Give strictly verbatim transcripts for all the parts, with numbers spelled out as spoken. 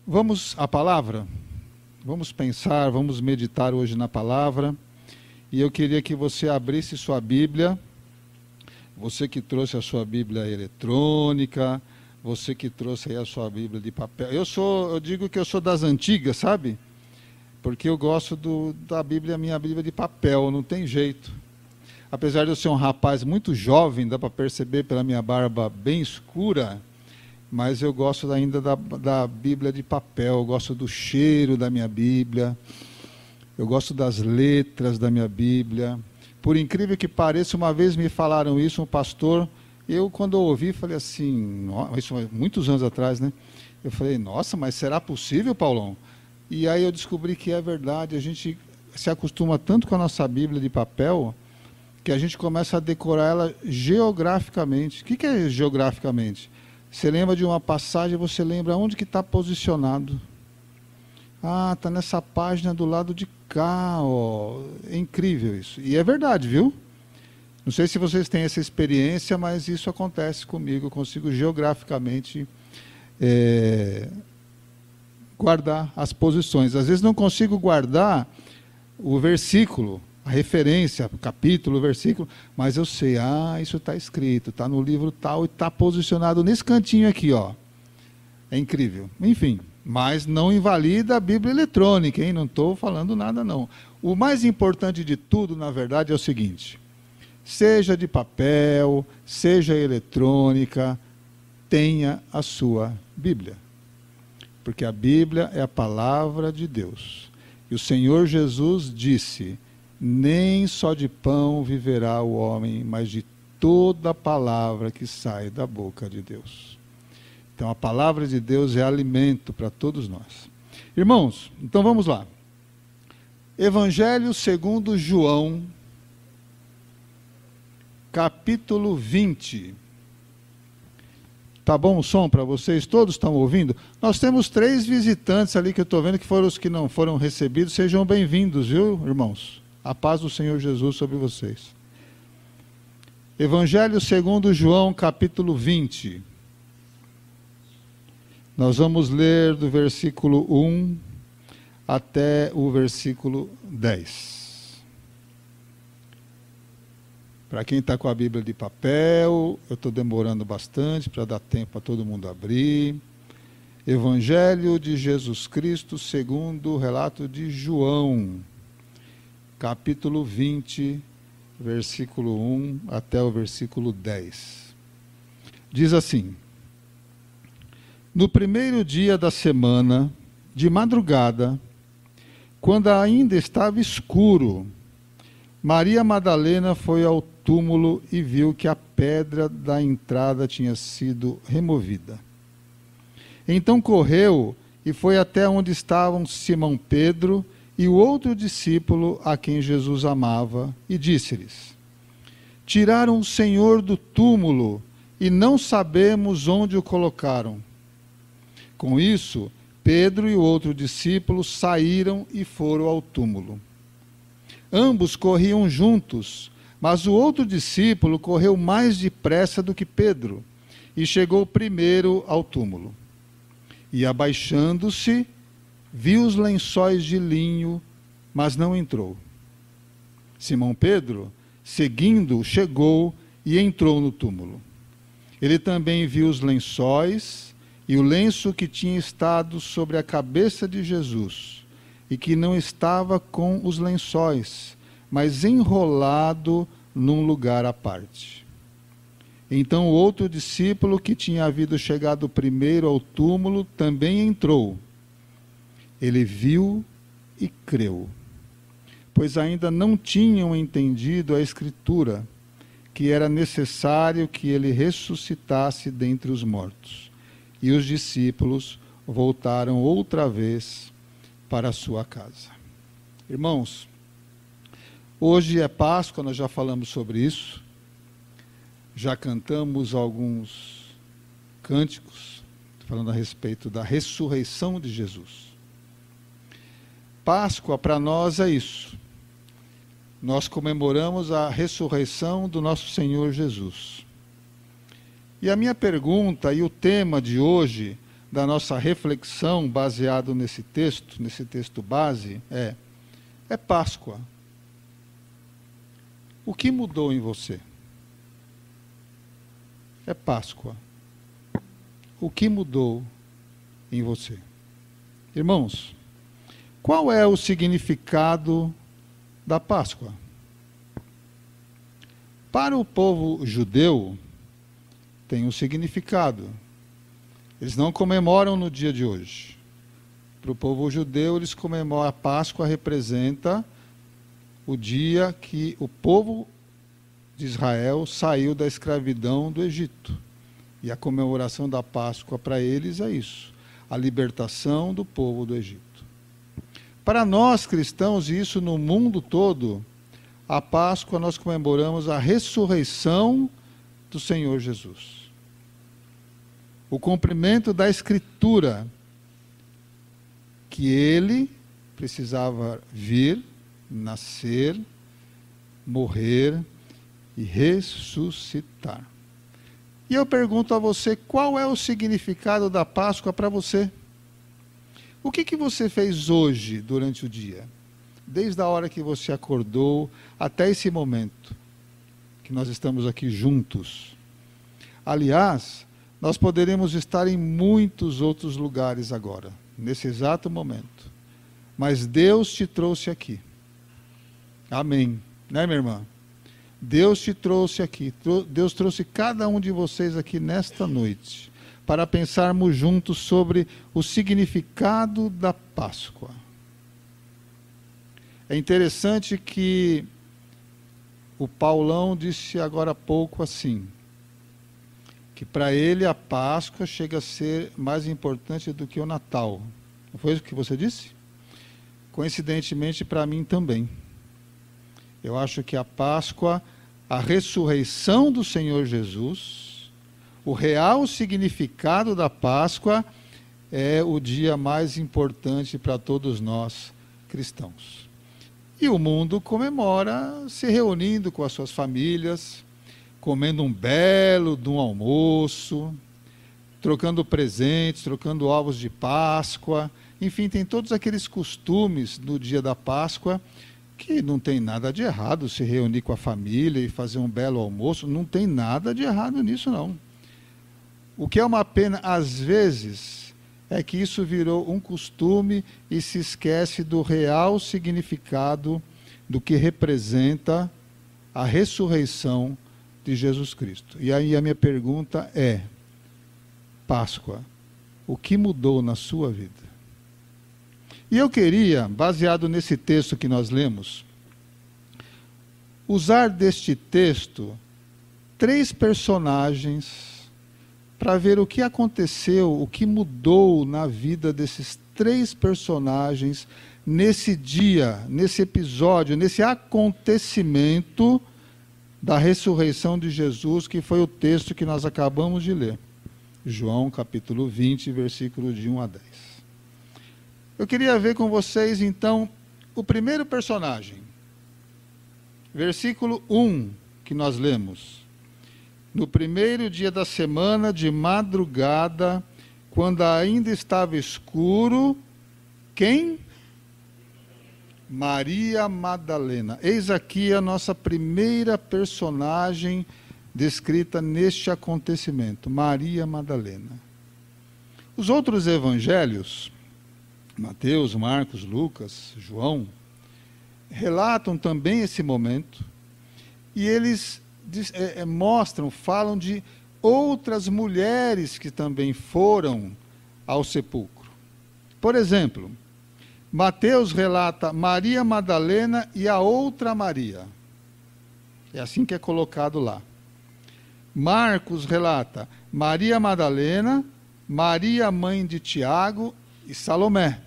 Vamos à palavra? Vamos pensar, vamos meditar hoje na palavra. E eu queria que você abrisse sua Bíblia, você que trouxe a sua Bíblia eletrônica, você que trouxe aí a sua Bíblia de papel. Eu sou, eu digo que eu sou das antigas, sabe? Porque eu gosto do, da Bíblia, minha Bíblia de papel, não tem jeito. Apesar de eu ser um rapaz muito jovem, dá para perceber pela minha barba bem escura, mas eu gosto ainda da, da Bíblia de papel, eu gosto do cheiro da minha Bíblia, eu gosto das letras da minha Bíblia. Por incrível que pareça, uma vez me falaram isso, um pastor, eu quando eu ouvi, falei assim, isso muitos anos atrás, né? Eu falei, nossa, mas será possível, Paulão? E aí eu descobri que é verdade, a gente se acostuma tanto com a nossa Bíblia de papel, que a gente começa a decorar ela geograficamente. O que, que é geograficamente? Você lembra de uma passagem, você lembra onde que está posicionado. Ah, está nessa página do lado de cá, ó. É incrível isso. E é verdade, viu? Não sei se vocês têm essa experiência, mas isso acontece comigo. Eu consigo geograficamente é, guardar as posições. Às vezes não consigo guardar o versículo, a referência, o capítulo, o versículo, mas eu sei, ah, isso está escrito, está no livro tal e está posicionado nesse cantinho aqui, ó. É incrível. Enfim, mas não invalida a Bíblia eletrônica, hein? Não estou falando nada, não. O mais importante de tudo, na verdade, é o seguinte, seja de papel, seja eletrônica, tenha a sua Bíblia. Porque a Bíblia é a palavra de Deus. E o Senhor Jesus disse, nem só de pão viverá o homem, mas de toda palavra que sai da boca de Deus. Então a palavra de Deus é alimento para todos nós. Irmãos, então vamos lá. Evangelho segundo João, capítulo vinte. Tá bom o som para vocês? Todos estão ouvindo? Nós temos três visitantes ali que eu estou vendo que foram os que não foram recebidos. Sejam bem-vindos, viu, irmãos? A paz do Senhor Jesus sobre vocês. Evangelho segundo João, capítulo vinte. Nós vamos ler do versículo um até o versículo dez. Para quem está com a Bíblia de papel, eu estou demorando bastante para dar tempo para todo mundo abrir. Evangelho de Jesus Cristo segundo o relato de João, capítulo vinte, versículo um até o versículo dez. Diz assim: no primeiro dia da semana, de madrugada, quando ainda estava escuro, Maria Madalena foi ao túmulo e viu que a pedra da entrada tinha sido removida. Então correu e foi até onde estavam Simão Pedro e o outro discípulo a quem Jesus amava, e disse-lhes: tiraram o Senhor do túmulo e não sabemos onde o colocaram. Com isso, Pedro e o outro discípulo saíram e foram ao túmulo. Ambos corriam juntos, mas o outro discípulo correu mais depressa do que Pedro e chegou primeiro ao túmulo. E abaixando-se, viu os lençóis de linho, mas não entrou. Simão Pedro, seguindo, chegou e entrou no túmulo. Ele também viu os lençóis e o lenço que tinha estado sobre a cabeça de Jesus, e que não estava com os lençóis, mas enrolado num lugar à parte. Então o outro discípulo, que tinha havido chegado primeiro ao túmulo, também entrou. Ele viu e creu, pois ainda não tinham entendido a Escritura, que era necessário que ele ressuscitasse dentre os mortos. E os discípulos voltaram outra vez para a sua casa. Irmãos, hoje é Páscoa, nós já falamos sobre isso, já cantamos alguns cânticos, falando a respeito da ressurreição de Jesus. Páscoa para nós é isso. Nós comemoramos a ressurreição do nosso Senhor Jesus. E a minha pergunta e o tema de hoje da nossa reflexão baseado nesse texto, nesse texto base, é, é Páscoa. O que mudou em você? É Páscoa. O que mudou em você? Irmãos, qual é o significado da Páscoa? Para o povo judeu, tem um significado. Eles não comemoram no dia de hoje. Para o povo judeu, eles comemoram, a Páscoa representa o dia que o povo de Israel saiu da escravidão do Egito. E a comemoração da Páscoa para eles é isso, a libertação do povo do Egito. Para nós cristãos, e isso no mundo todo, a Páscoa nós comemoramos a ressurreição do Senhor Jesus. O cumprimento da Escritura, que ele precisava vir, nascer, morrer e ressuscitar. E eu pergunto a você, qual é o significado da Páscoa para você? O que, que você fez hoje, durante o dia? Desde a hora que você acordou até esse momento, que nós estamos aqui juntos. Aliás, nós poderemos estar em muitos outros lugares agora, nesse exato momento. Mas Deus te trouxe aqui. Amém. Né, minha irmã? Deus te trouxe aqui. Deus trouxe cada um de vocês aqui nesta noite, para pensarmos juntos sobre o significado da Páscoa. É interessante que o Paulão disse agora há pouco assim, que para ele a Páscoa chega a ser mais importante do que o Natal. Não foi isso que você disse? Coincidentemente, para mim também. Eu acho que a Páscoa, a ressurreição do Senhor Jesus, o real significado da Páscoa é o dia mais importante para todos nós cristãos. E o mundo comemora se reunindo com as suas famílias, comendo um belo de um almoço, trocando presentes, trocando ovos de Páscoa, enfim, tem todos aqueles costumes no dia da Páscoa, que não tem nada de errado se reunir com a família e fazer um belo almoço, não tem nada de errado nisso não. O que é uma pena, às vezes, é que isso virou um costume e se esquece do real significado do que representa a ressurreição de Jesus Cristo. E aí a minha pergunta é, Páscoa, o que mudou na sua vida? E eu queria, baseado nesse texto que nós lemos, usar deste texto três personagens para ver o que aconteceu, o que mudou na vida desses três personagens nesse dia, nesse episódio, nesse acontecimento da ressurreição de Jesus, que foi o texto que nós acabamos de ler. João capítulo vinte, versículo de um a dez. Eu queria ver com vocês, então, o primeiro personagem. Versículo um, que nós lemos. No primeiro dia da semana, de madrugada, quando ainda estava escuro, quem? Maria Madalena. Eis aqui a nossa primeira personagem descrita neste acontecimento, Maria Madalena. Os outros evangelhos, Mateus, Marcos, Lucas, João, relatam também esse momento, e eles é, é, mostram, falam de outras mulheres que também foram ao sepulcro. Por exemplo, Mateus relata Maria Madalena e a outra Maria. É assim que é colocado lá. Marcos relata Maria Madalena, Maria mãe de Tiago e Salomé.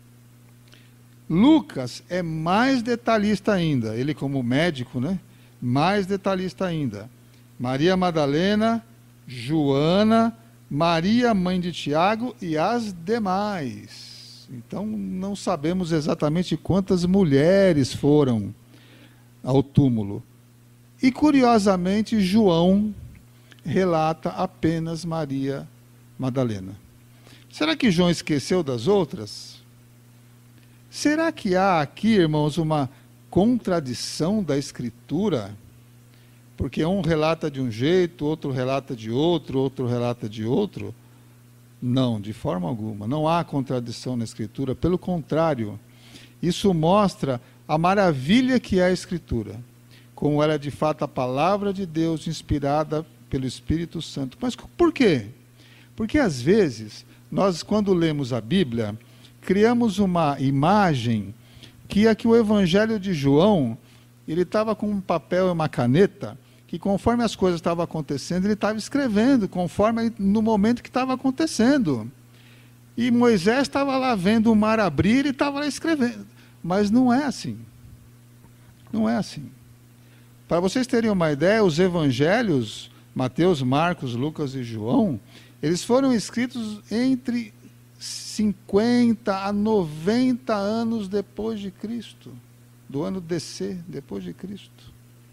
Lucas é mais detalhista ainda, ele como médico, né? Mais detalhista ainda. Maria Madalena, Joana, Maria mãe de Tiago e as demais. Então não sabemos exatamente quantas mulheres foram ao túmulo. E curiosamente João relata apenas Maria Madalena. Será que João esqueceu das outras? Será que há aqui, irmãos, uma contradição da Escritura? Porque um relata de um jeito, outro relata de outro, outro relata de outro? Não, de forma alguma. Não há contradição na Escritura. Pelo contrário, isso mostra a maravilha que é a Escritura. Como ela é de fato a palavra de Deus inspirada pelo Espírito Santo. Mas por quê? Porque às vezes, nós quando lemos a Bíblia, criamos uma imagem que é que o Evangelho de João, ele estava com um papel e uma caneta, que conforme as coisas estavam acontecendo, ele estava escrevendo, conforme no momento que estava acontecendo. E Moisés estava lá vendo o mar abrir e estava lá escrevendo. Mas não é assim. Não é assim. Para vocês terem uma ideia, os evangelhos, Mateus, Marcos, Lucas e João, eles foram escritos entre cinquenta a noventa anos depois de Cristo, do ano D C, depois de Cristo.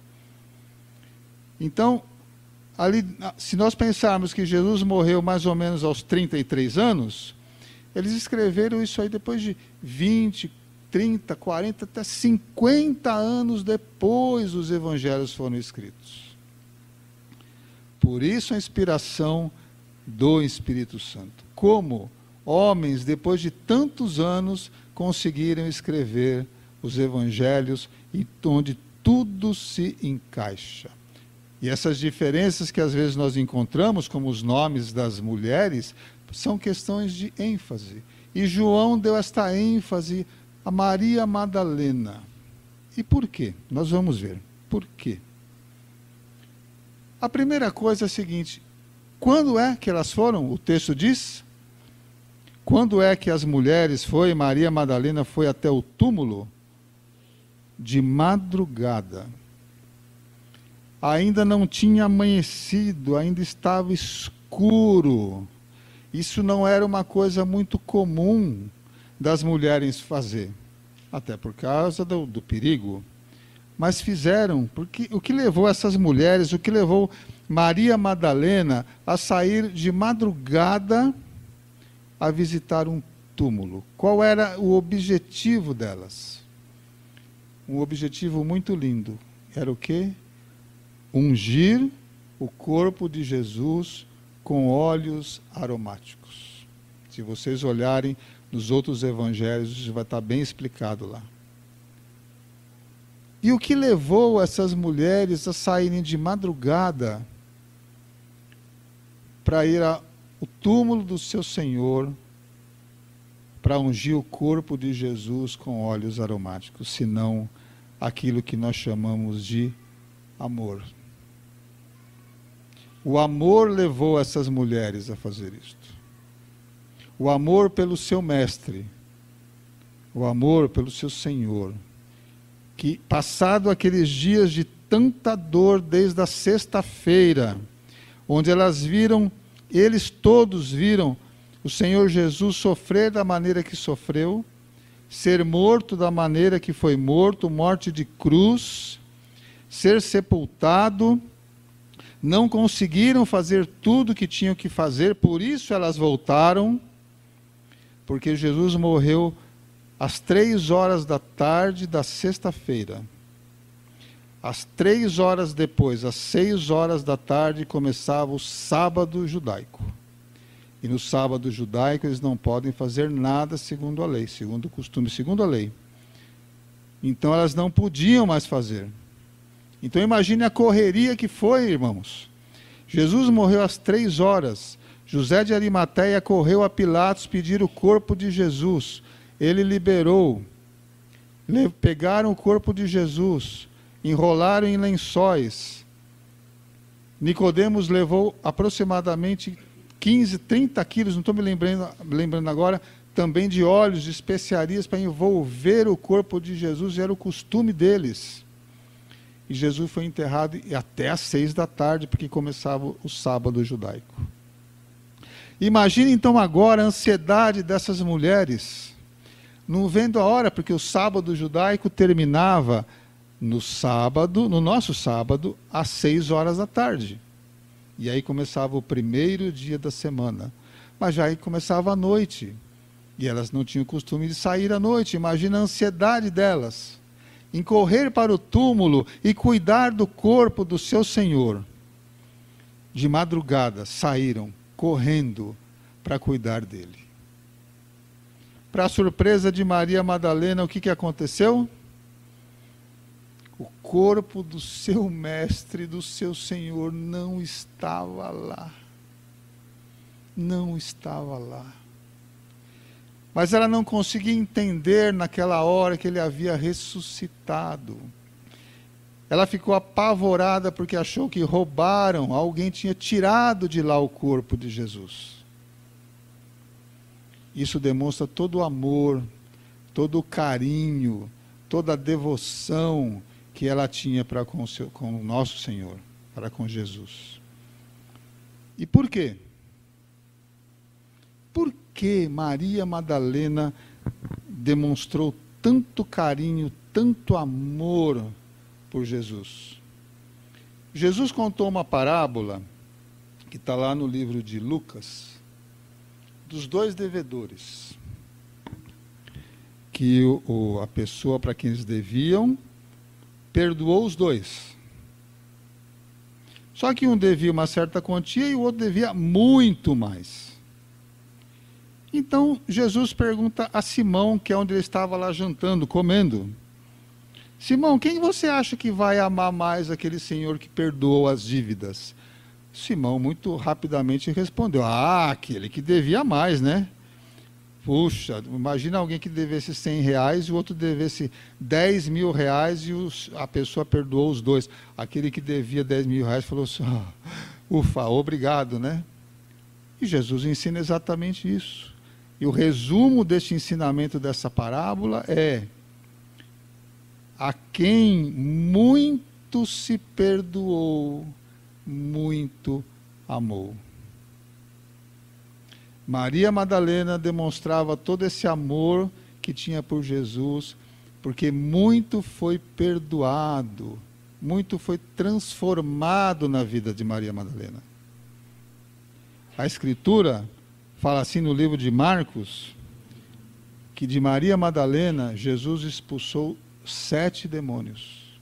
Então, ali, se nós pensarmos que Jesus morreu mais ou menos aos trinta e três anos, eles escreveram isso aí depois de vinte, trinta, quarenta, até cinquenta anos depois os evangelhos foram escritos. Por isso a inspiração do Espírito Santo. Como homens, depois de tantos anos, conseguiram escrever os evangelhos e onde tudo se encaixa. E essas diferenças que às vezes nós encontramos, como os nomes das mulheres, são questões de ênfase. E João deu esta ênfase a Maria Madalena. E por quê? Nós vamos ver. Por quê? A primeira coisa é a seguinte: quando é que elas foram? O texto diz: quando é que as mulheres foi, Maria Madalena foi até o túmulo? De madrugada. Ainda não tinha amanhecido, ainda estava escuro. Isso não era uma coisa muito comum das mulheres fazer, até por causa do, do perigo. Mas fizeram, porque o que levou essas mulheres, o que levou Maria Madalena a sair de madrugada a visitar um túmulo? Qual era o objetivo delas? Um objetivo muito lindo. Era o quê? Ungir o corpo de Jesus com óleos aromáticos. Se vocês olharem nos outros evangelhos, isso vai estar bem explicado lá. E o que levou essas mulheres a saírem de madrugada para ir ao túmulo do seu Senhor, para ungir o corpo de Jesus com óleos aromáticos, senão aquilo que nós chamamos de amor? O amor levou essas mulheres a fazer isto. O amor pelo seu mestre, o amor pelo seu Senhor, que passado aqueles dias de tanta dor desde a sexta-feira, onde elas viram, eles todos viram o Senhor Jesus sofrer da maneira que sofreu, ser morto da maneira que foi morto, morte de cruz, ser sepultado. Não conseguiram fazer tudo o que tinham que fazer, por isso elas voltaram, porque Jesus morreu às três horas da tarde da sexta-feira. Às três horas depois, às seis horas da tarde, começava o sábado judaico. E no sábado judaico eles não podem fazer nada segundo a lei, segundo o costume, segundo a lei. Então elas não podiam mais fazer. Então imagine a correria que foi, irmãos. Jesus morreu às três horas. José de Arimateia correu a Pilatos pedir o corpo de Jesus. Ele liberou. Pegaram o corpo de Jesus, enrolaram em lençóis. Nicodemos levou aproximadamente quinze, trinta quilos, não estou me lembrando, lembrando agora, também de óleos, de especiarias para envolver o corpo de Jesus, era o costume deles. E Jesus foi enterrado até às seis da tarde, porque começava o sábado judaico. Imagine então agora a ansiedade dessas mulheres, não vendo a hora, porque o sábado judaico terminava no sábado, no nosso sábado, às seis horas da tarde. E aí começava o primeiro dia da semana. Mas já aí começava a noite, e elas não tinham costume de sair à noite. Imagina a ansiedade delas, em correr para o túmulo e cuidar do corpo do seu Senhor. De madrugada saíram correndo para cuidar dele. Para a surpresa de Maria Madalena, o que, que aconteceu? O corpo do seu mestre, do seu Senhor, não estava lá. Não estava lá. Mas ela não conseguia entender naquela hora que ele havia ressuscitado. Ela ficou apavorada porque achou que roubaram, alguém tinha tirado de lá o corpo de Jesus. Isso demonstra todo o amor, todo o carinho, toda a devoção que ela tinha para com, seu, com o nosso Senhor, para com Jesus. E por quê? Por que Maria Madalena demonstrou tanto carinho, tanto amor por Jesus? Jesus contou uma parábola, que está lá no livro de Lucas, dos dois devedores. Que o, o, a pessoa para quem eles deviam, perdoou os dois. Só que um devia uma certa quantia e o outro devia muito mais. Então, Jesus pergunta a Simão, que é onde ele estava lá jantando, comendo. Simão, quem você acha que vai amar mais aquele senhor que perdoou as dívidas? Simão muito rapidamente respondeu, ah, aquele que devia mais, né? Puxa, imagina alguém que devesse cem reais e o outro devesse dez mil reais e os, a pessoa perdoou os dois. Aquele que devia dez mil reais falou assim, ah, ufa, obrigado, né? E Jesus ensina exatamente isso. E o resumo deste ensinamento dessa parábola é: a quem muito se perdoou, muito amou. Maria Madalena demonstrava todo esse amor que tinha por Jesus, porque muito foi perdoado, muito foi transformado na vida de Maria Madalena. A Escritura fala assim no livro de Marcos, que de Maria Madalena, Jesus expulsou sete demônios.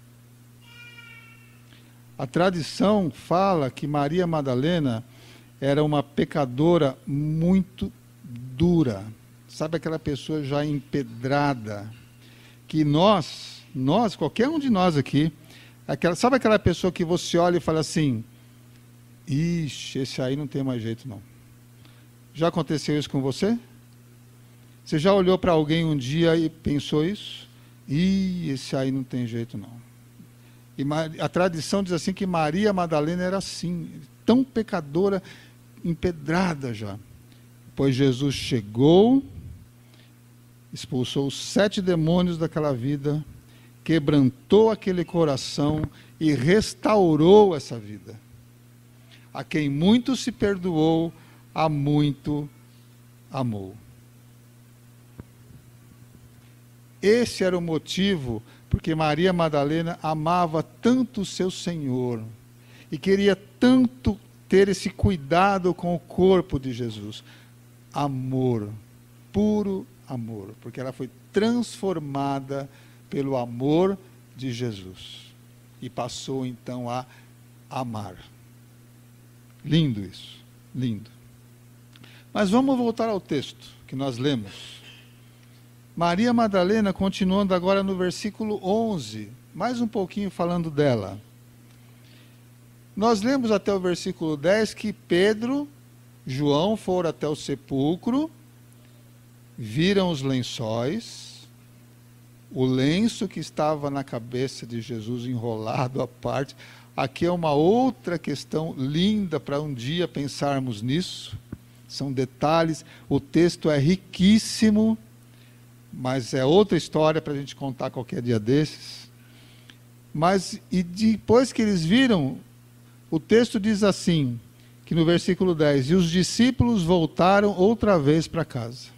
A tradição fala que Maria Madalena era uma pecadora muito dura. Sabe aquela pessoa já empedrada? Que nós, nós, qualquer um de nós aqui, aquela, sabe aquela pessoa que você olha e fala assim, ixi, esse aí não tem mais jeito não. Já aconteceu isso com você? Você já olhou para alguém um dia e pensou isso? Ih, esse aí não tem jeito não. E a tradição diz assim que Maria Madalena era assim, tão pecadora, empedrada já. Pois Jesus chegou, expulsou os sete demônios daquela vida, quebrantou aquele coração e restaurou essa vida. A quem muito se perdoou, a muito amou. Esse era o motivo porque Maria Madalena amava tanto o seu Senhor e queria tanto ter esse cuidado com o corpo de Jesus. Amor, puro amor, porque ela foi transformada pelo amor de Jesus e passou então a amar. Lindo isso, lindo. Mas vamos voltar ao texto que nós lemos. Maria Madalena, continuando agora no versículo onze, mais um pouquinho falando dela. Nós lemos até o versículo dez que Pedro, João foram até o sepulcro, viram os lençóis, o lenço que estava na cabeça de Jesus enrolado à parte. Aqui é uma outra questão linda para um dia pensarmos nisso. São detalhes, o texto é riquíssimo, mas é outra história para a gente contar qualquer dia desses. Mas, e depois que eles viram, o texto diz assim, que no versículo dez, e os discípulos voltaram outra vez para casa.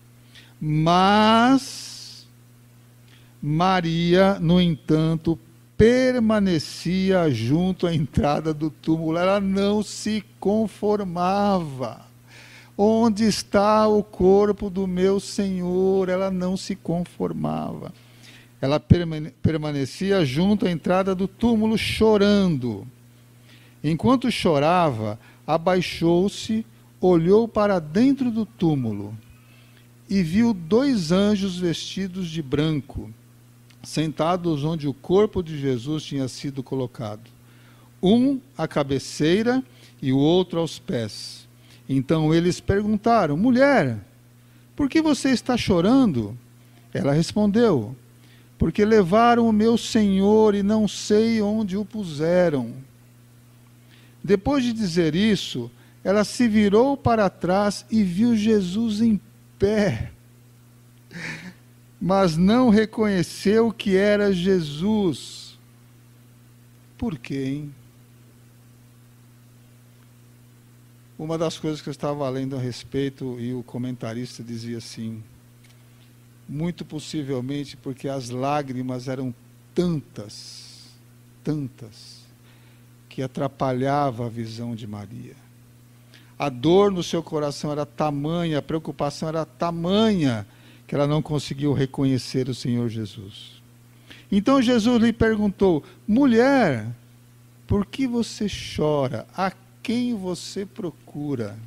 Mas, Maria, no entanto, permanecia junto à entrada do túmulo, ela não se conformava. onde está o corpo do meu Senhor? Ela não se conformava. Ela permanecia junto à entrada do túmulo chorando. Enquanto chorava, abaixou-se, olhou para dentro do túmulo e viu dois anjos vestidos de branco, sentados onde o corpo de Jesus tinha sido colocado. Um à cabeceira e o outro aos pés. Então eles perguntaram: mulher, por que você está chorando? Ela respondeu: porque levaram o meu Senhor e não sei onde o puseram. Depois de dizer isso, ela se virou para trás e viu Jesus em pé, mas não reconheceu que era Jesus. Por quê, hein? Uma das coisas que eu estava lendo a respeito, e o comentarista dizia assim: muito possivelmente porque as lágrimas eram tantas, tantas, que atrapalhava a visão de Maria. A dor no seu coração era tamanha, a preocupação era tamanha, que ela não conseguiu reconhecer o Senhor Jesus. Então Jesus lhe perguntou: mulher, por que você chora? A quem você procura?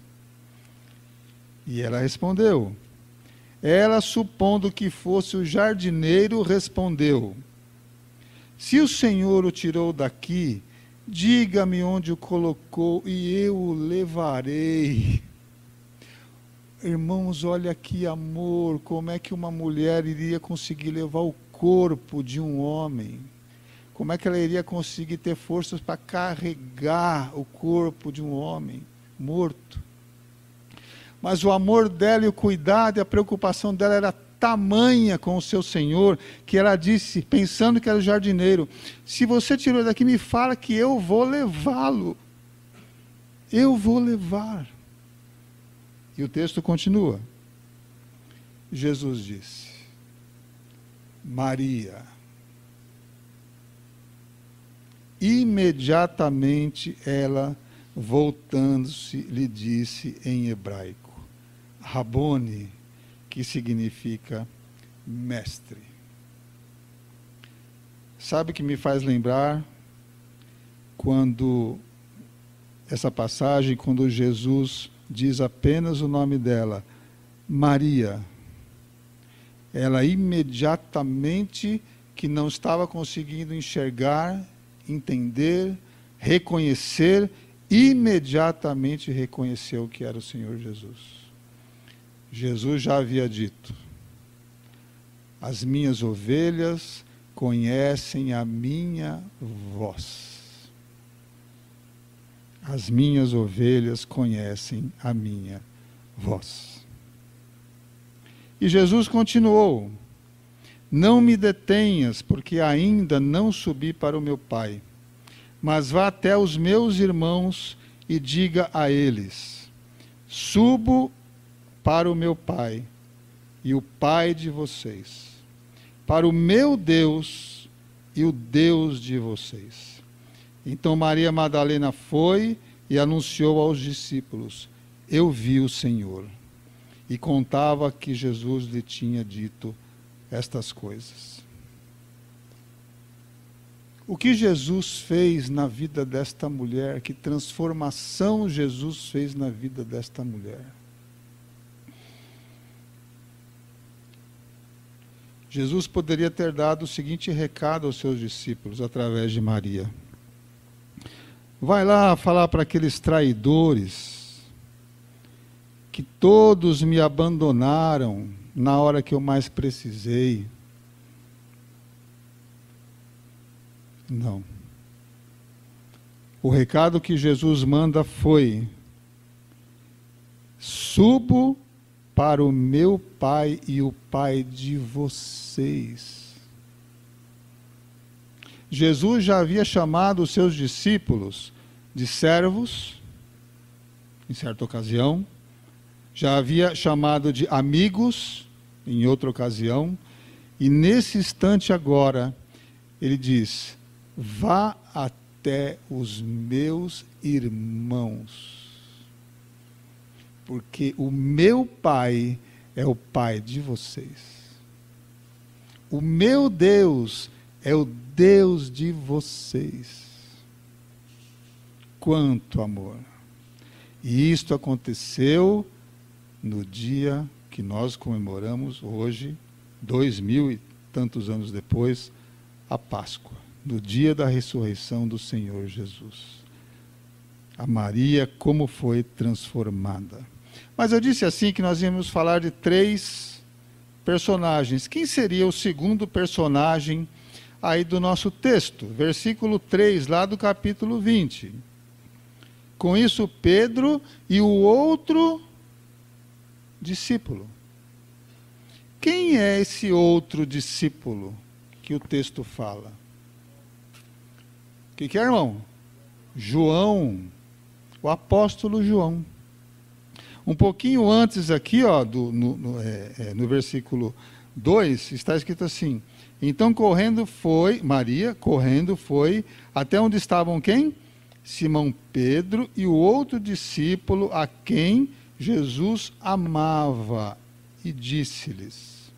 E ela respondeu. Ela, supondo que fosse o jardineiro, respondeu: se o Senhor o tirou daqui, diga-me onde o colocou e eu o levarei. Irmãos, olha que amor, como é que uma mulher iria conseguir levar o corpo de um homem? Como é que ela iria conseguir ter forças para carregar o corpo de um homem morto? Mas o amor dela e o cuidado e a preocupação dela era tamanha com o seu Senhor, que ela disse, pensando que era o jardineiro: se você tirou daqui, me fala que eu vou levá-lo. Eu vou levar. E o texto continua. Jesus disse: Maria. Imediatamente ela, voltando-se, lhe disse em hebraico: Rabone, que significa mestre. Sabe o que me faz lembrar? Quando essa passagem, quando Jesus diz apenas o nome dela, Maria, ela imediatamente, que não estava conseguindo enxergar, entender, reconhecer, imediatamente reconheceu que era o Senhor Jesus. Jesus já havia dito: as minhas ovelhas conhecem a minha voz. As minhas ovelhas conhecem a minha voz. E Jesus continuou: não me detenhas, porque ainda não subi para o meu Pai, mas vá até os meus irmãos e diga a eles: subo para o meu Pai e o Pai de vocês, para o meu Deus e o Deus de vocês. Então Maria Madalena foi e anunciou aos discípulos: eu vi o Senhor. E contava que Jesus lhe tinha dito estas coisas. O que Jesus fez na vida desta mulher? Que transformação Jesus fez na vida desta mulher? Jesus poderia ter dado o seguinte recado aos seus discípulos através de Maria: vai lá falar para aqueles traidores que todos me abandonaram na hora que eu mais precisei. Não. O recado que Jesus manda foi: subo para o meu Pai e o Pai de vocês. Jesus já havia chamado os seus discípulos de servos, em certa ocasião, já havia chamado de amigos, em outra ocasião, e nesse instante agora, ele diz: vá até os meus irmãos. porque o meu Pai é o Pai de vocês. O meu Deus é o Deus de vocês. Quanto amor! E isto aconteceu no dia que nós comemoramos hoje, dois mil e tantos anos depois, a Páscoa, no dia da ressurreição do Senhor Jesus. A Maria, como foi transformada. Mas eu disse assim que nós íamos falar de três personagens. Quem seria o segundo personagem aí do nosso texto? Versículo três, lá do capítulo vinte. Com isso, Pedro e o outro discípulo. Quem é esse outro discípulo que o texto fala? O que, que é, irmão? João, o apóstolo João. Um pouquinho antes aqui, ó, do, no, no, é, é, no versículo dois, está escrito assim: então correndo foi, Maria, correndo foi, até onde estavam quem? Simão Pedro e o outro discípulo a quem Jesus amava, e disse-lhes.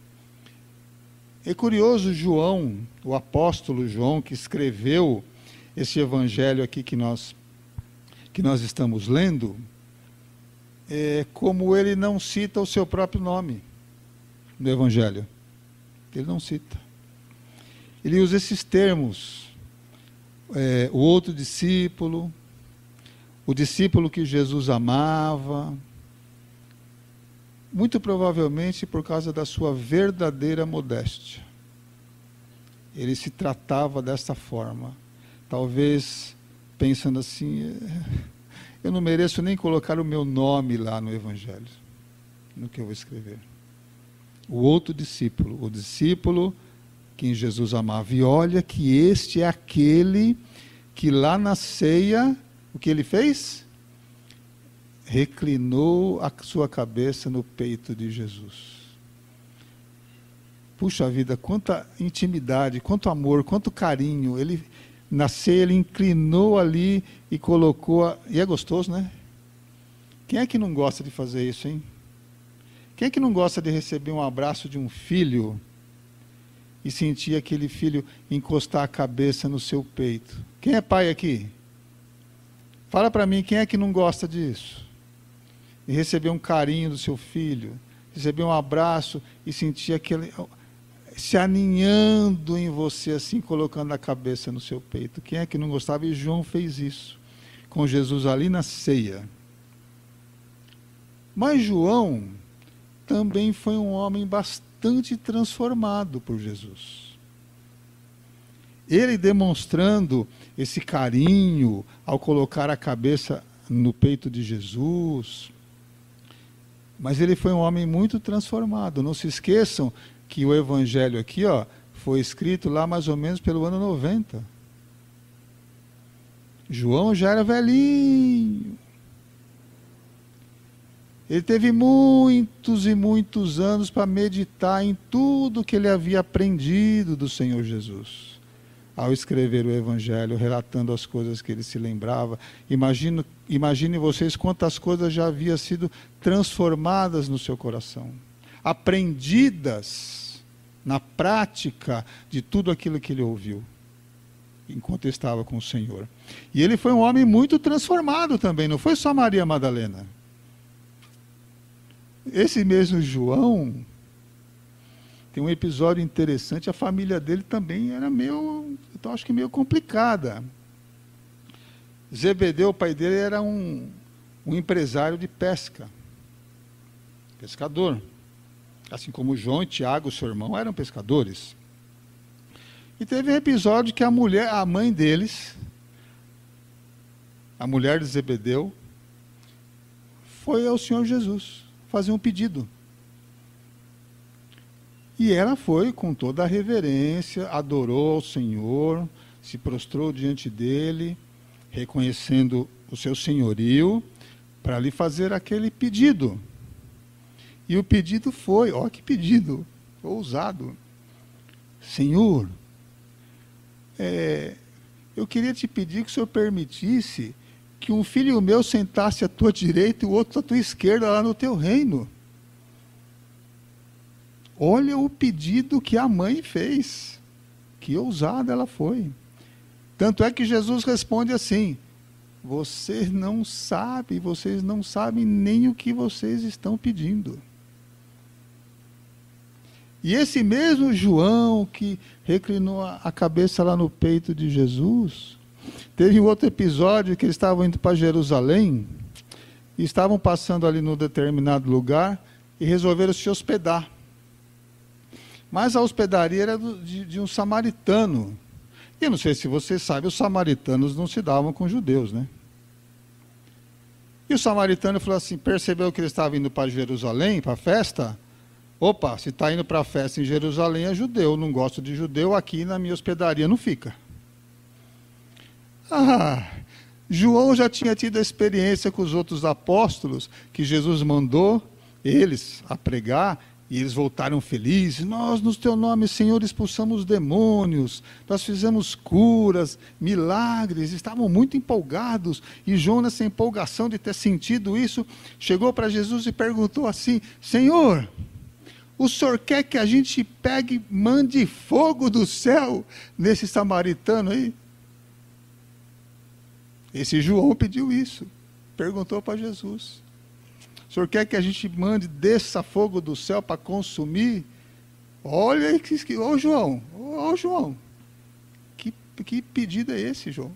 É curioso, João, o apóstolo João, que escreveu esse evangelho aqui que nós, que nós estamos lendo, é, como ele não cita o seu próprio nome no evangelho. Ele não cita. Ele usa esses termos. É, o outro discípulo, o discípulo que Jesus amava, muito provavelmente por causa da sua verdadeira modéstia. Ele se tratava desta forma, talvez pensando assim, eu não mereço nem colocar o meu nome lá no Evangelho, no que eu vou escrever. O outro discípulo, o discípulo quem Jesus amava. E olha que este é aquele que lá na ceia, o que ele fez? Reclinou a sua cabeça no peito de Jesus. Puxa vida, quanta intimidade, quanto amor, quanto carinho. Ele, na ceia, ele inclinou ali e colocou... A... E é gostoso, né? Quem é que não gosta de fazer isso, hein? Quem é que não gosta de receber um abraço de um filho e sentir aquele filho encostar a cabeça no seu peito? Quem é pai aqui? Fala para mim, quem é que não gosta disso? E receber um carinho do seu filho, receber um abraço e sentir aquele... se aninhando em você, assim, colocando a cabeça no seu peito. Quem é que não gostava? E João fez isso com Jesus ali na ceia. Mas João também foi um homem bastante transformado por Jesus. Ele demonstrando esse carinho ao colocar a cabeça no peito de Jesus. Mas ele foi um homem muito transformado. Não se esqueçam que o evangelho aqui, ó, foi escrito lá mais ou menos pelo ano noventa. João já era velhinho. Ele teve muitos e muitos anos para meditar em tudo que ele havia aprendido do Senhor Jesus, ao escrever o evangelho, relatando as coisas que ele se lembrava. Imagine, imagine vocês quantas coisas já haviam sido transformadas no seu coração, aprendidas na prática de tudo aquilo que ele ouviu, enquanto estava com o Senhor. E ele foi um homem muito transformado também, não foi só Maria Madalena. Esse mesmo João, tem um episódio interessante, a família dele também era meio, eu acho que meio complicada. Zebedeu, o pai dele, era um, um empresário de pesca, pescador. Assim como João e Tiago, seu irmão, eram pescadores. E teve um episódio que a mulher, a mãe deles, a mulher de Zebedeu, foi ao Senhor Jesus fazer um pedido. E ela foi com toda a reverência, adorou ao Senhor, se prostrou diante dele, reconhecendo o seu senhorio, para lhe fazer aquele pedido. E o pedido foi, ó que pedido, ousado. Senhor, é, eu queria te pedir que o Senhor permitisse que um filho meu sentasse à tua direita e o outro à tua esquerda lá no teu reino. Olha o pedido que a mãe fez. Que ousada ela foi. Tanto é que Jesus responde assim: vocês não sabem, vocês não sabem nem o que vocês estão pedindo. E esse mesmo João que reclinou a cabeça lá no peito de Jesus, teve um outro episódio que eles estavam indo para Jerusalém, e estavam passando ali num determinado lugar, e resolveram se hospedar. Mas a hospedaria era de, de um samaritano. E eu não sei se vocês sabem, os samaritanos não se davam com judeus, né? E o samaritano falou assim, percebeu que ele estava indo para Jerusalém, para a festa. Opa, se está indo para a festa em Jerusalém é judeu, não gosto de judeu, aqui na minha hospedaria não fica. Ah, João já tinha tido a experiência com os outros apóstolos, que Jesus mandou eles a pregar, e eles voltaram felizes. Nós, no teu nome, Senhor, expulsamos demônios, nós fizemos curas, milagres, estavam muito empolgados. E João, nessa empolgação de ter sentido isso, chegou para Jesus e perguntou assim, Senhor, o Senhor quer que a gente pegue e mande fogo do céu nesse samaritano aí? Esse João pediu isso, perguntou para Jesus. O Senhor quer que a gente mande, desça fogo do céu para consumir? Olha aí, que, ô João, ô João, que, que pedido é esse, João?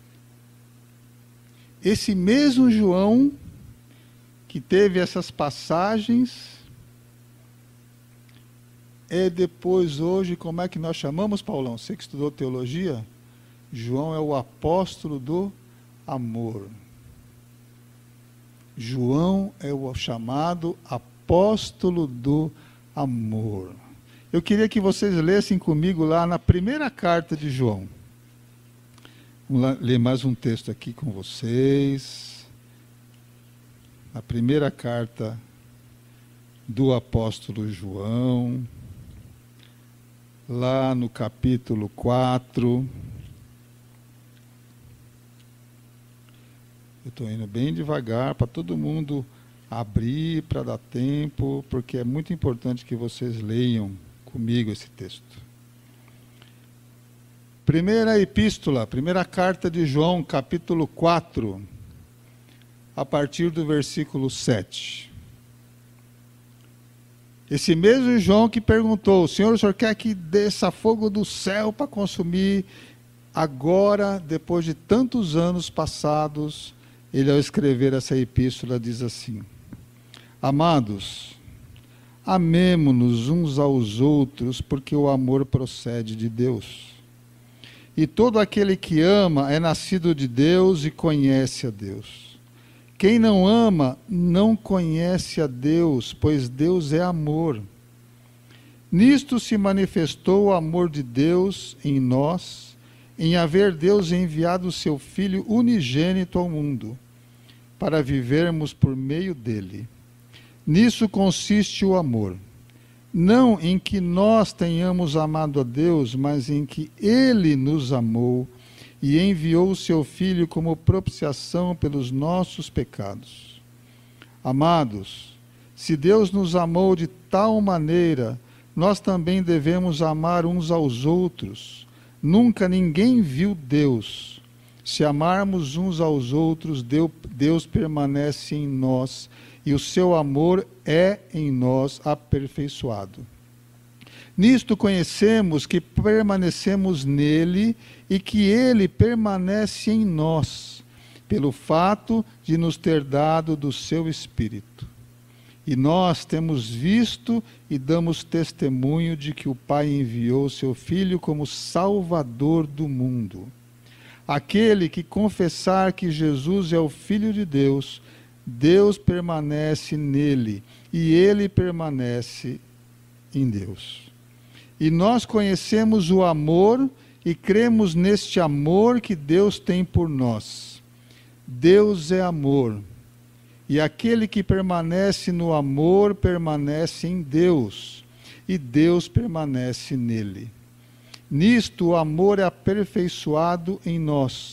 Esse mesmo João, que teve essas passagens, é depois hoje, como é que nós chamamos, Paulão? Você que estudou teologia? João é o apóstolo do amor. João é o chamado apóstolo do amor. Eu queria que vocês lessem comigo lá na primeira carta de João. Vamos lá, ler mais um texto aqui com vocês. A primeira carta do apóstolo João, lá no capítulo quatro. Eu estou indo bem devagar para todo mundo abrir, para dar tempo, porque é muito importante que vocês leiam comigo esse texto. Primeira epístola, primeira carta de João, capítulo quatro, a partir do versículo sete. Esse mesmo João que perguntou, Senhor, o Senhor quer que desça fogo do céu para consumir? Agora, depois de tantos anos passados, ele, ao escrever essa epístola, diz assim, amados, amemo-nos uns aos outros, porque o amor procede de Deus. E todo aquele que ama é nascido de Deus e conhece a Deus. Quem não ama, não conhece a Deus, pois Deus é amor. Nisto se manifestou o amor de Deus em nós, em haver Deus enviado o seu Filho unigênito ao mundo, para vivermos por meio dele. Nisso consiste o amor, não em que nós tenhamos amado a Deus, mas em que ele nos amou e enviou o seu Filho como propiciação pelos nossos pecados. Amados, se Deus nos amou de tal maneira, nós também devemos amar uns aos outros. Nunca ninguém viu Deus. Se amarmos uns aos outros, Deus permanece em nós e o seu amor é em nós aperfeiçoado. Nisto conhecemos que permanecemos nele e que ele permanece em nós, pelo fato de nos ter dado do seu Espírito. E nós temos visto e damos testemunho de que o Pai enviou seu Filho como Salvador do mundo. Aquele que confessar que Jesus é o Filho de Deus, Deus permanece nele e ele permanece em Deus. E nós conhecemos o amor e cremos neste amor que Deus tem por nós. Deus é amor, e aquele que permanece no amor permanece em Deus, e Deus permanece nele. Nisto o amor é aperfeiçoado em nós,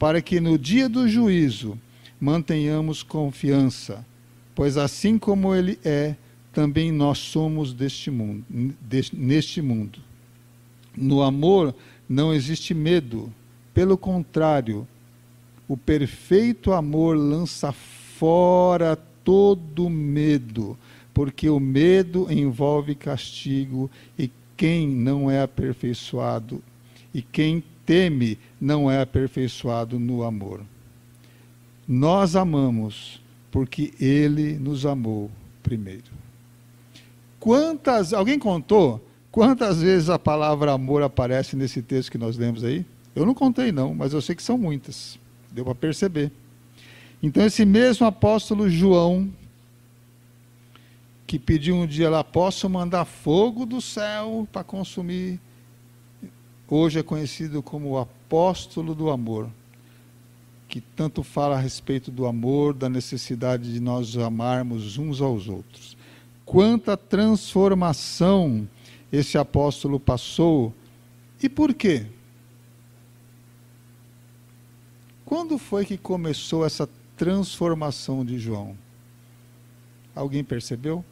para que no dia do juízo mantenhamos confiança, pois assim como ele é, também nós somos deste mundo, deste, neste mundo. No amor não existe medo, pelo contrário, o perfeito amor lança fora todo medo, porque o medo envolve castigo, e quem não é aperfeiçoado, e quem teme não é aperfeiçoado no amor. Nós amamos porque ele nos amou primeiro. Quantas, alguém contou quantas vezes a palavra amor aparece nesse texto que nós lemos aí? Eu não contei não, mas eu sei que são muitas. Deu para perceber. Então esse mesmo apóstolo João, que pediu um dia lá, posso mandar fogo do céu para consumir, hoje é conhecido como o apóstolo do amor, que tanto fala a respeito do amor, da necessidade de nós amarmos uns aos outros. Quanta transformação esse apóstolo passou, e por quê? Quando foi que começou essa transformação de João? Alguém percebeu?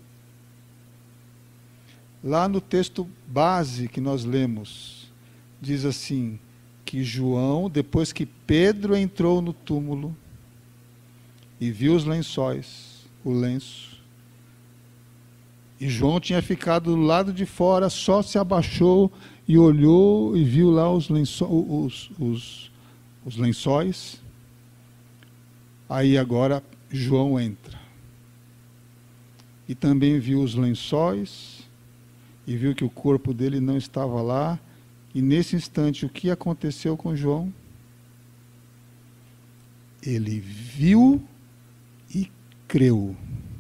Lá no texto base que nós lemos, diz assim, que João, depois que Pedro entrou no túmulo e viu os lençóis, o lenço, e João tinha ficado do lado de fora, só se abaixou e olhou e viu lá os, lenço, os, os, os lençóis. Aí agora João entra. E também viu os lençóis, e viu que o corpo dele não estava lá. E nesse instante, o que aconteceu com João? Ele viu e creu.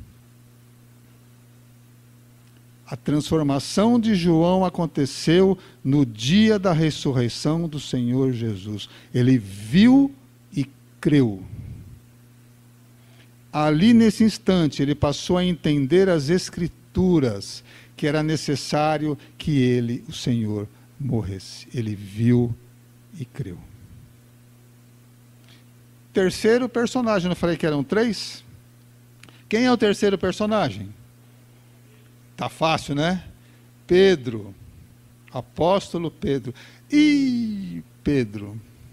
A transformação de João aconteceu no dia da ressurreição do Senhor Jesus. Ele viu e creu. Ali nesse instante, ele passou a entender as Escrituras, que era necessário que ele, o Senhor, morresse. Ele viu e creu. Terceiro personagem, não falei que eram três? Quem é o terceiro personagem? Tá fácil, né? Pedro, apóstolo Pedro. E Pedro,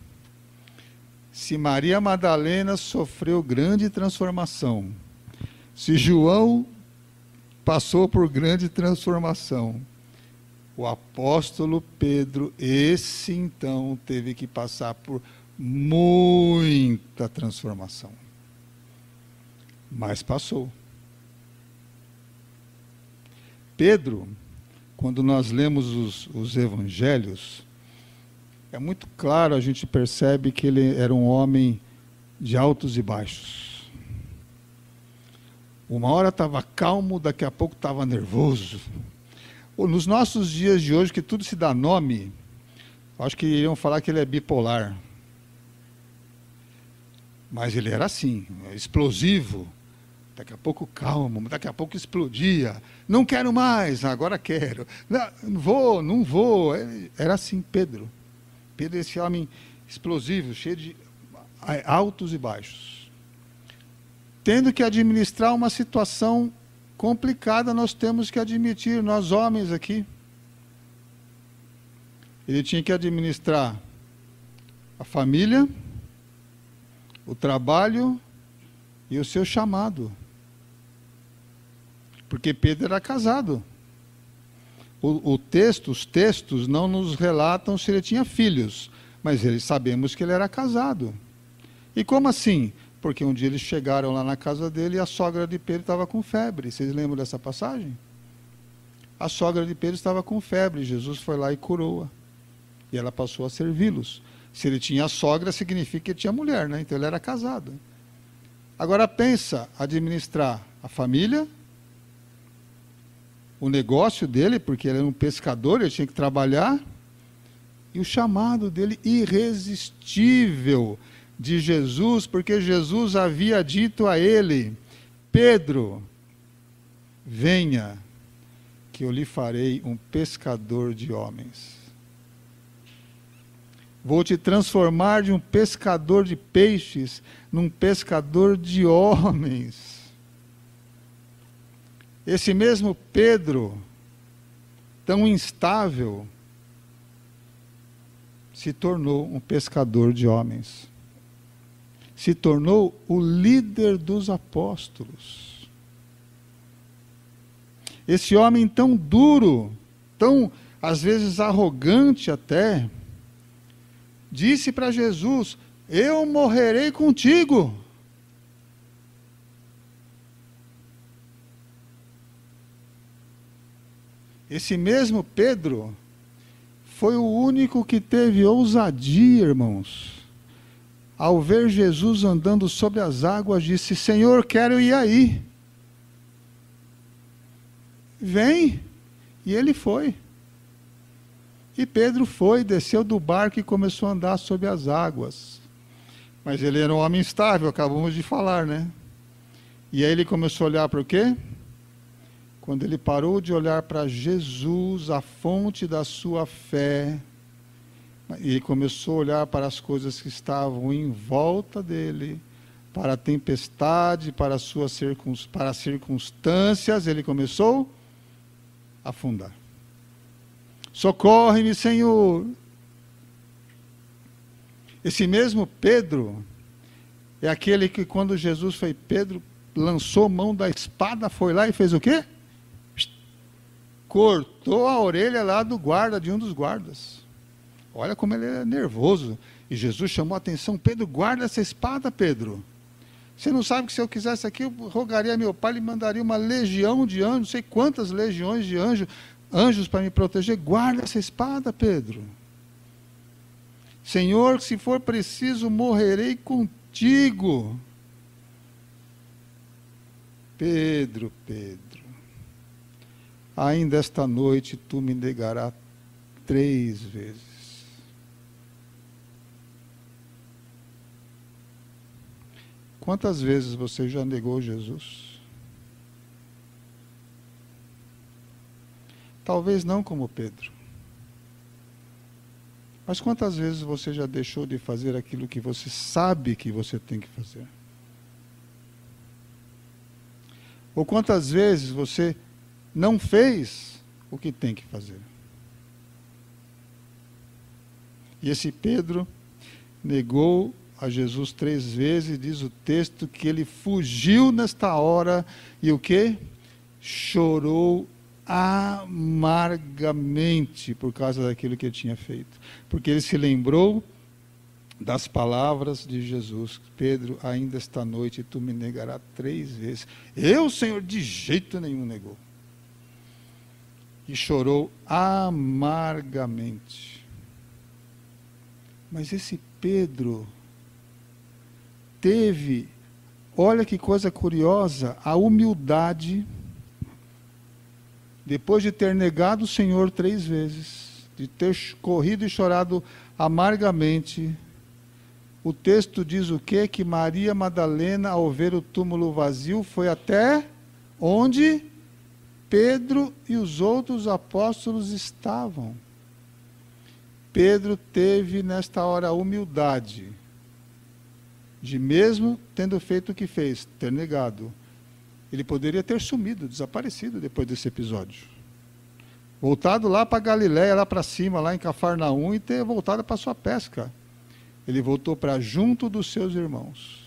se Maria Madalena sofreu grande transformação, se João passou por grande transformação, o apóstolo Pedro, esse então teve que passar por muita transformação. Mas passou. Pedro, quando nós lemos os, os evangelhos, é muito claro, a gente percebe que ele era um homem de altos e baixos. Uma hora estava calmo, daqui a pouco estava nervoso. Nos nossos dias de hoje, que tudo se dá nome, acho que iriam falar que ele é bipolar. Mas ele era assim, explosivo. Daqui a pouco calmo, daqui a pouco explodia. Não quero mais, agora quero. Não, não vou, não vou. Era assim Pedro. Pedro, esse homem explosivo, cheio de altos e baixos. Tendo que administrar uma situação complicada, nós temos que admitir, nós homens aqui. Ele tinha que administrar a família, o trabalho e o seu chamado. Porque Pedro era casado. O, o texto, os textos não nos relatam se ele tinha filhos, mas eles sabemos que ele era casado. E como assim? Porque um dia eles chegaram lá na casa dele e a sogra de Pedro estava com febre. Vocês lembram dessa passagem? A sogra de Pedro estava com febre, Jesus foi lá e curou-a. E ela passou a servi-los. Se ele tinha sogra, significa que ele tinha mulher, né? Então ele era casado. Agora pensa, administrar a família, o negócio dele, porque ele era um pescador, ele tinha que trabalhar, e o chamado dele irresistível de Jesus, porque Jesus havia dito a ele: Pedro, venha, que eu lhe farei um pescador de homens. Vou te transformar de um pescador de peixes num pescador de homens. Esse mesmo Pedro, tão instável, se tornou um pescador de homens. Se tornou o líder dos apóstolos. Esse homem tão duro, tão, às vezes, arrogante até, disse para Jesus: eu morrerei contigo. Esse mesmo Pedro foi o único que teve ousadia, irmãos. Ao ver Jesus andando sobre as águas, disse: Senhor, quero ir aí. Vem. E ele foi. E Pedro foi, desceu do barco e começou a andar sobre as águas. Mas ele era um homem instável, acabamos de falar, né? E aí ele começou a olhar para o quê? Quando ele parou de olhar para Jesus, a fonte da sua fé, e começou a olhar para as coisas que estavam em volta dele, para a tempestade, para as suas circun, para as circunstâncias, ele começou a afundar. Socorre-me, Senhor. Esse mesmo Pedro é aquele que, quando Jesus foi Pedro, lançou mão da espada, foi lá e fez o quê? Cortou a orelha lá do guarda, de um dos guardas. Olha como ele é nervoso. E Jesus chamou a atenção: Pedro, guarda essa espada, Pedro. Você não sabe que se eu quisesse aqui, eu rogaria a meu pai, ele mandaria uma legião de anjos, não sei quantas legiões de anjos, anjos para me proteger. Guarda essa espada, Pedro. Senhor, se for preciso, morrerei contigo. Pedro, Pedro, ainda esta noite tu me negarás três vezes. Quantas vezes você já negou Jesus? Talvez não como Pedro. Mas quantas vezes você já deixou de fazer aquilo que você sabe que você tem que fazer? Ou quantas vezes você não fez o que tem que fazer? E esse Pedro negou a Jesus três vezes, diz o texto que ele fugiu nesta hora e o quê? Chorou amargamente por causa daquilo que ele tinha feito. Porque ele se lembrou das palavras de Jesus: Pedro, ainda esta noite tu me negarás três vezes. Eu, Senhor, de jeito nenhum negou. E chorou amargamente. Mas esse Pedro teve, olha que coisa curiosa, a humildade, depois de ter negado o Senhor três vezes, de ter corrido e chorado amargamente, o texto diz o quê? Que Maria Madalena, ao ver o túmulo vazio, foi até onde Pedro e os outros apóstolos estavam. Pedro teve nesta hora a humildade de, mesmo tendo feito o que fez, ter negado, ele poderia ter sumido, desaparecido depois desse episódio. Voltado lá para Galiléia, lá para cima, lá em Cafarnaum, e ter voltado para sua pesca. Ele voltou para junto dos seus irmãos.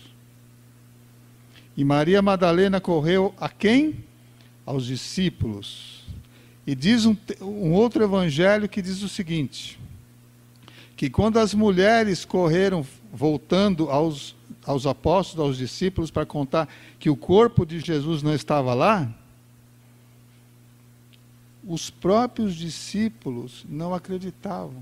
E Maria Madalena correu a quem? Aos discípulos. E diz um, um outro evangelho que diz o seguinte: que quando as mulheres correram, voltando aos, aos apóstolos, aos discípulos, para contar que o corpo de Jesus não estava lá, os próprios discípulos não acreditavam.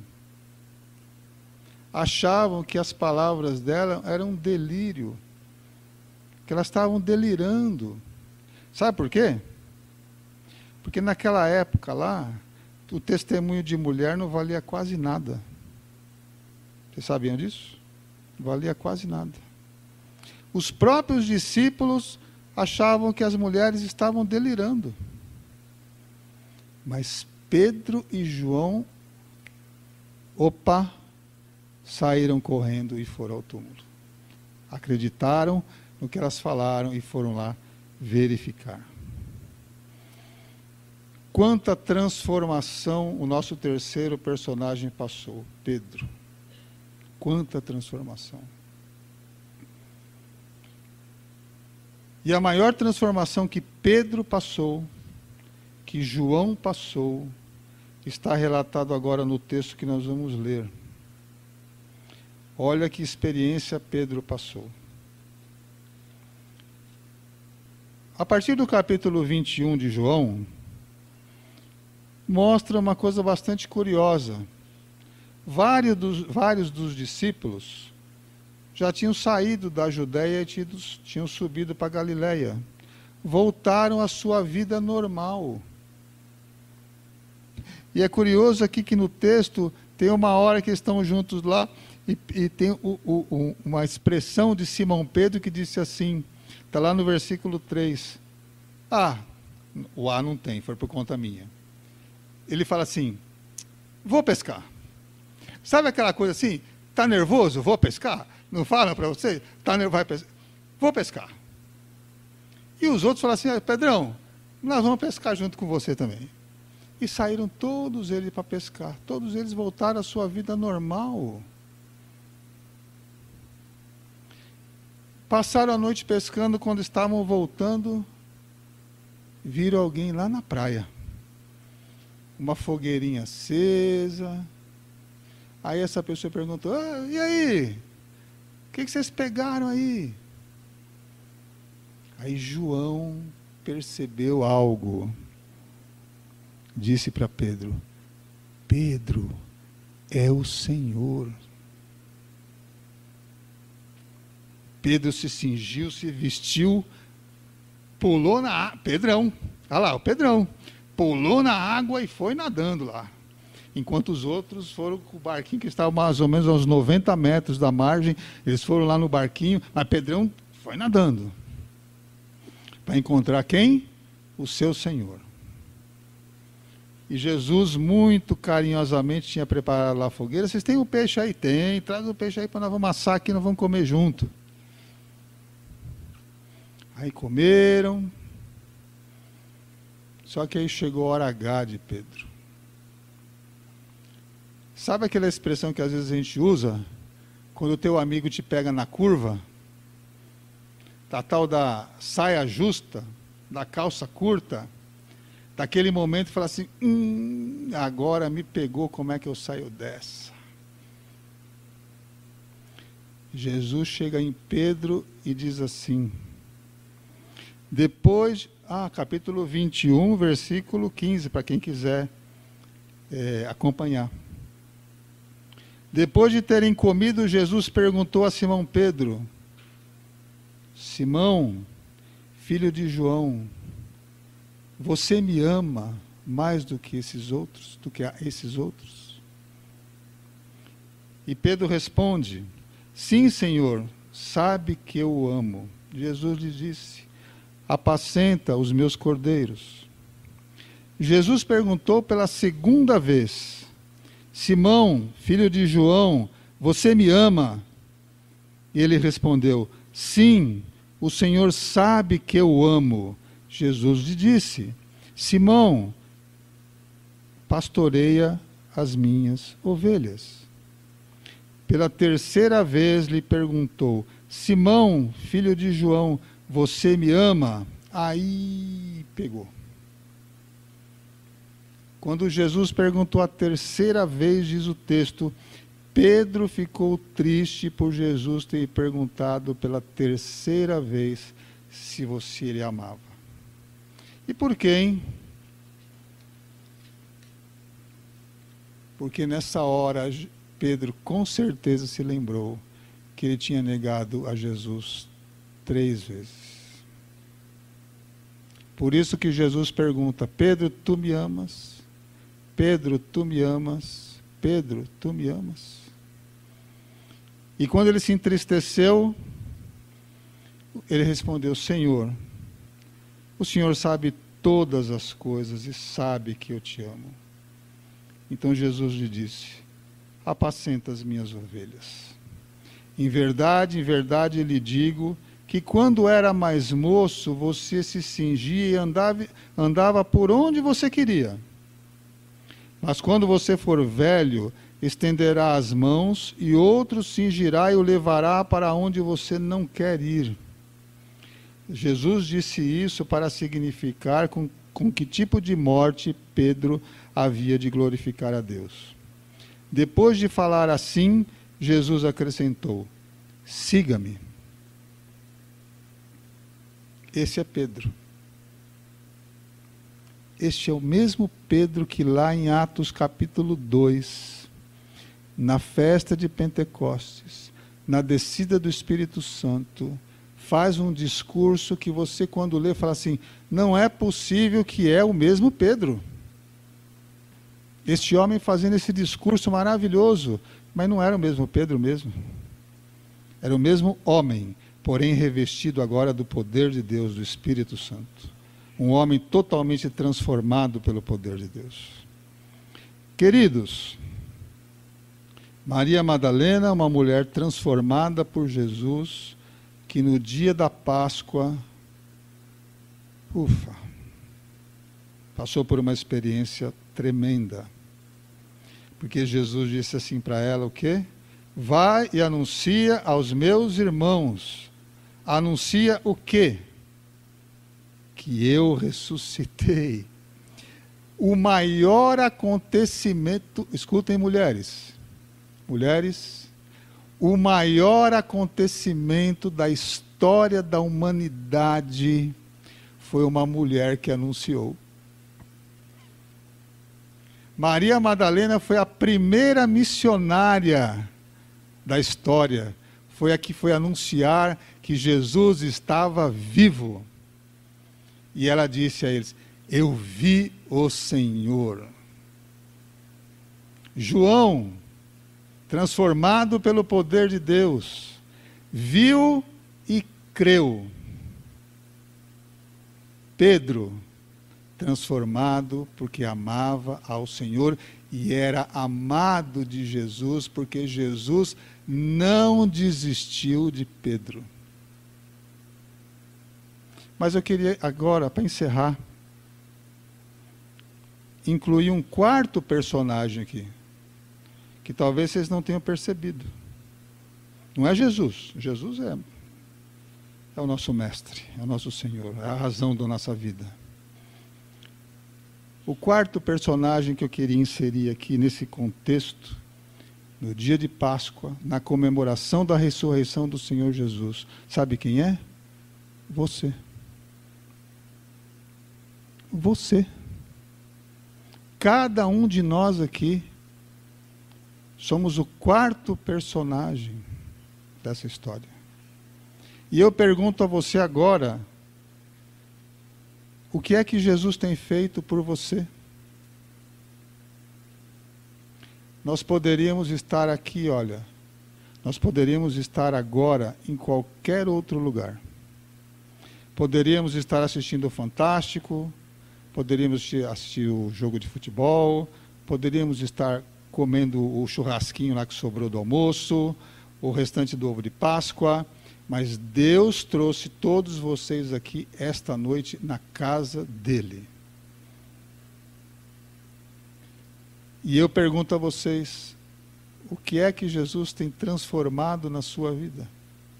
Achavam que as palavras dela eram um delírio, que elas estavam delirando. Sabe por quê? Porque naquela época lá, o testemunho de mulher não valia quase nada. Vocês sabiam disso? Não valia quase nada. Os próprios discípulos achavam que as mulheres estavam delirando. Mas Pedro e João, opa, saíram correndo e foram ao túmulo. Acreditaram no que elas falaram e foram lá verificar. Quanta transformação o nosso terceiro personagem passou, Pedro. Quanta transformação. E a maior transformação que Pedro passou, que João passou, está relatado agora no texto que nós vamos ler. Olha que experiência Pedro passou. A partir do capítulo vinte e um de João, mostra uma coisa bastante curiosa. Vários dos, vários dos discípulos já tinham saído da Judéia e tidos, tinham subido para Galiléia. Voltaram à sua vida normal. E é curioso aqui que no texto tem uma hora que eles estão juntos lá e, e tem o, o, uma expressão de Simão Pedro que disse assim, está lá no versículo três. Ah, o A não tem, foi por conta minha. Ele fala assim, vou pescar. Sabe aquela coisa assim, está nervoso, vou pescar? Não fala para você? Tá nervoso, vai pescar. Vou pescar. E os outros falam assim, ah, Pedrão, nós vamos pescar junto com você também. E saíram todos eles para pescar. Todos eles voltaram à sua vida normal. Passaram a noite pescando, quando estavam voltando, viram alguém lá na praia. Uma fogueirinha acesa. Aí essa pessoa perguntou, ah, e aí? O que, que vocês pegaram aí? Aí João percebeu algo. Disse para Pedro, Pedro, é o Senhor. Pedro se cingiu, se vestiu, pulou na água, Pedrão, olha lá, o Pedrão, pulou na água e foi nadando lá. Enquanto os outros foram com o barquinho, que estava mais ou menos a uns noventa metros da margem, eles foram lá no barquinho, mas Pedrão foi nadando. Para encontrar quem? O seu Senhor. E Jesus, muito carinhosamente, tinha preparado lá a fogueira. Vocês têm o peixe aí? Tem, traz o peixe aí para nós vamos assar aqui, nós vamos comer junto. Aí comeram. Só que aí chegou a hora H de Pedro. Sabe aquela expressão que às vezes a gente usa? Quando o teu amigo te pega na curva, da tal da saia justa, da calça curta, daquele momento fala assim, hum, agora me pegou, como é que eu saio dessa? Jesus chega em Pedro e diz assim, depois, ah, capítulo vinte e um, versículo quinze, para quem quiser é, acompanhar. Depois de terem comido, Jesus perguntou a Simão Pedro, Simão, filho de João, você me ama mais do que esses outros, do que esses outros? E Pedro responde, sim, Senhor, sabe que eu o amo. Jesus lhe disse, apacenta os meus cordeiros. Jesus perguntou pela segunda vez, Simão, filho de João, você me ama? E ele respondeu, sim, o Senhor sabe que eu amo. Jesus lhe disse, Simão, pastoreia as minhas ovelhas. Pela terceira vez lhe perguntou, Simão, filho de João, você me ama? Aí pegou. Quando Jesus perguntou a terceira vez, diz o texto, Pedro ficou triste por Jesus ter perguntado pela terceira vez se você ele amava. E por quê, hein? Porque nessa hora Pedro com certeza se lembrou que ele tinha negado a Jesus três vezes. Por isso que Jesus pergunta, Pedro, tu me amas? Pedro, tu me amas? Pedro, tu me amas? E quando ele se entristeceu, ele respondeu, Senhor, o Senhor sabe todas as coisas e sabe que eu te amo. Então Jesus lhe disse, apacenta as minhas ovelhas. Em verdade, em verdade lhe digo que quando era mais moço, você se cingia e andava, andava por onde você queria. Mas quando você for velho, estenderá as mãos e outro cingirá e o levará para onde você não quer ir. Jesus disse isso para significar com, com que tipo de morte Pedro havia de glorificar a Deus. Depois de falar assim, Jesus acrescentou: siga-me. Esse é Pedro. Este é o mesmo Pedro que lá em Atos capítulo dois, na festa de Pentecostes, na descida do Espírito Santo, faz um discurso que você, quando lê, fala assim: não é possível que é o mesmo Pedro. Este homem fazendo esse discurso maravilhoso, mas não era o mesmo Pedro mesmo. Era o mesmo homem, porém revestido agora do poder de Deus, do Espírito Santo. Um homem totalmente transformado pelo poder de Deus. Queridos, Maria Madalena, uma mulher transformada por Jesus, que no dia da Páscoa, ufa, passou por uma experiência tremenda. Porque Jesus disse assim para ela, o quê? Vai e anuncia aos meus irmãos. Anuncia o quê? Que eu ressuscitei. O maior acontecimento, escutem mulheres, mulheres, o maior acontecimento da história da humanidade foi uma mulher que anunciou. Maria Madalena foi a primeira missionária da história, foi a que foi anunciar que Jesus estava vivo. E ela disse a eles: eu vi o Senhor. João, transformado pelo poder de Deus, viu e creu. Pedro, transformado porque amava ao Senhor e era amado de Jesus, porque Jesus não desistiu de Pedro. Mas eu queria agora, para encerrar, incluir um quarto personagem aqui, que talvez vocês não tenham percebido. Não é Jesus. Jesus é, é o nosso mestre, é o nosso Senhor, é a razão da nossa vida. O quarto personagem que eu queria inserir aqui nesse contexto, no dia de Páscoa, na comemoração da ressurreição do Senhor Jesus, sabe quem é? Você. Você. Cada um de nós aqui somos o quarto personagem dessa história. E eu pergunto a você agora, o que é que Jesus tem feito por você? Nós poderíamos estar aqui, olha, nós poderíamos estar agora em qualquer outro lugar. Poderíamos estar assistindo o Fantástico, poderíamos assistir o jogo de futebol, poderíamos estar comendo o churrasquinho lá que sobrou do almoço, o restante do ovo de Páscoa, mas Deus trouxe todos vocês aqui esta noite na casa dele. E eu pergunto a vocês, o que é que Jesus tem transformado na sua vida?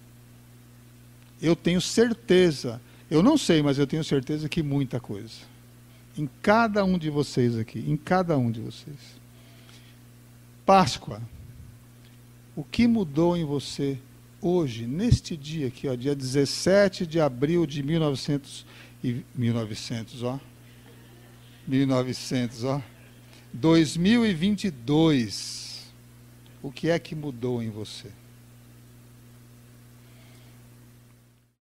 Eu tenho certeza, eu não sei, mas eu tenho certeza que muita coisa. Em cada um de vocês aqui, em cada um de vocês. Páscoa, o que mudou em você hoje, neste dia aqui, ó, dia dezessete de abril de mil e novecentos, e, mil e novecentos, ó, mil e novecentos, ó, dois mil e vinte e dois, o que é que mudou em você?